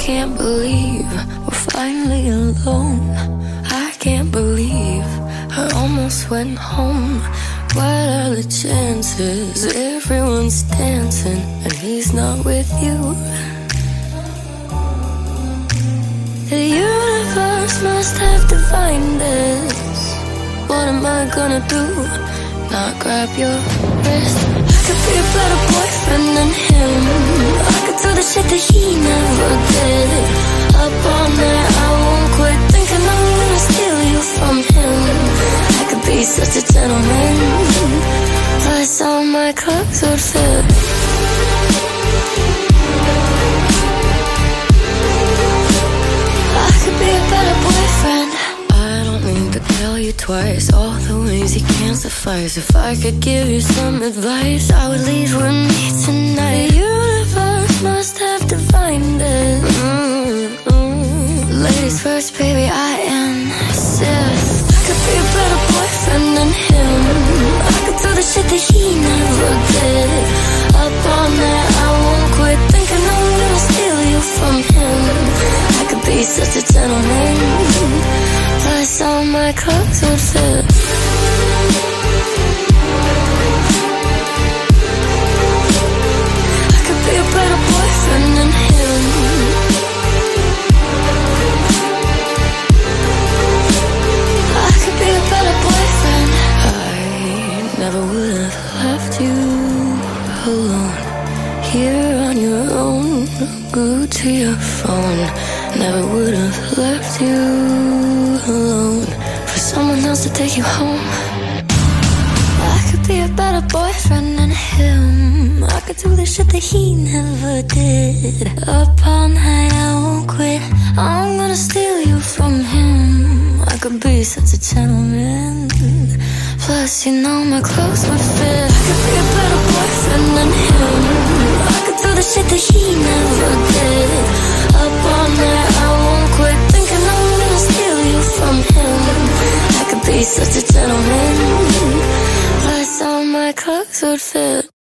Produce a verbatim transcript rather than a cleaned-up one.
can't believe we're finally alone. I can't believe I almost went home. What are the chances? Everyone's dancing and he's not with you. The universe must have divined this. What am I gonna do? Not grab your wrist. I could be a better boyfriend than him. I could do the shit that he never did. Up all night, I won't quit thinking I'm gonna steal you from him. I could be such a gentleman, plus all my clothes would fit. I could be a better boyfriend. I don't need to tell you twice all the ways you can't suffice. If I could give you some advice, I would leave with me tonight. The universe must have divined it. Mm-hmm. Ladies first, baby, I insist. I could be a better boyfriend than him. I could do the shit that he never did. Up all night, I won't quit thinking I'm gonna steal you from him. I could be such a gentleman, plus all my clothes would fit. I could be a better boyfriend than him. I could be a better boyfriend. I never would have left you alone, here on your own, glued to your phone. Never would have left you alone for someone else to take you home. I could be a better boyfriend than him. I could do the shit that he never did. Up all night, I won't quit. I'm gonna steal you from him. I could be such a gentleman, plus you know my clothes would fit. I could be a better boyfriend than him. I could do the shit that he never did. Up all night, I won't quit thinking I'm gonna steal you from him. I could be such a gentleman, plus all my clothes would fit.